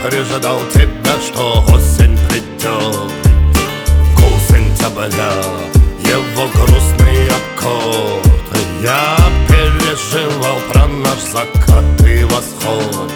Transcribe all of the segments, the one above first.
предупреждал тебя, что осень придет. Гул сентября, его грустный аккорд. Я переживал про наш закат и восход.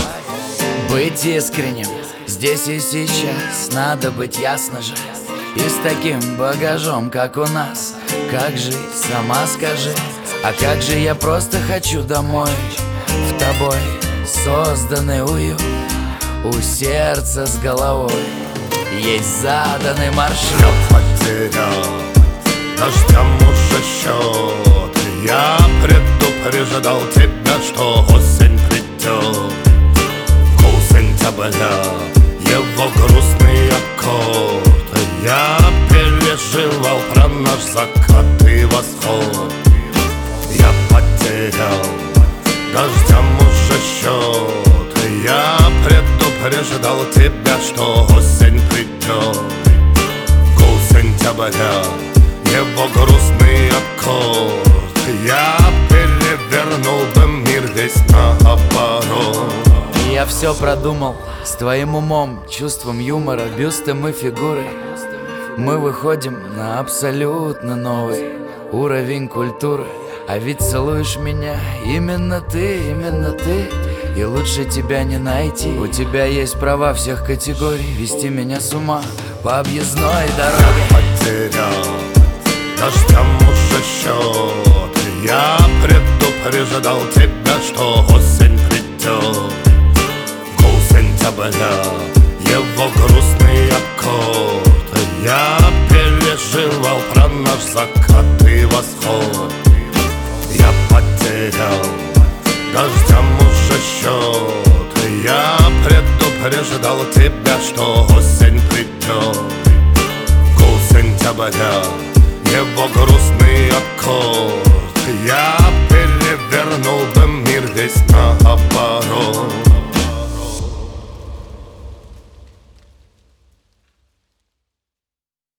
Быть искренним здесь и сейчас надо быть, ясно же. И с таким багажом, как у нас, как жить, сама скажи. А как же я просто хочу домой, в тобой созданный уют, у сердца с головой есть заданный маршрут. Я потерял дождям уже счет. Я предупреждал тебя, что осень придет. Гул сентября, его грустный аккорд. Я переживал про наш закат и восход. Я потерял дождям уже счет. Я предупреждал тебя, что осень придет. Гул сентября, его грустный аккорд. Я перевернул бы мир весь наоборот. Я все продумал с твоим умом, чувством юмора, бюстом и фигурой. Мы выходим на абсолютно новый уровень культуры. А ведь целуешь меня именно ты. И лучше тебя не найти. У тебя есть права всех категорий вести меня с ума по объездной дороге. Потерял дождям уже счет. Я предупреждал тебя, что осень придет. Гул сентября, его грустный аккорд. Я переживал про наш закат и восход. Я потерял дождям уже счет. Я предупреждал тебя, что осень придет. Гул сентября, его грустный аккорд. Я перевернул бы мир весь наоборот.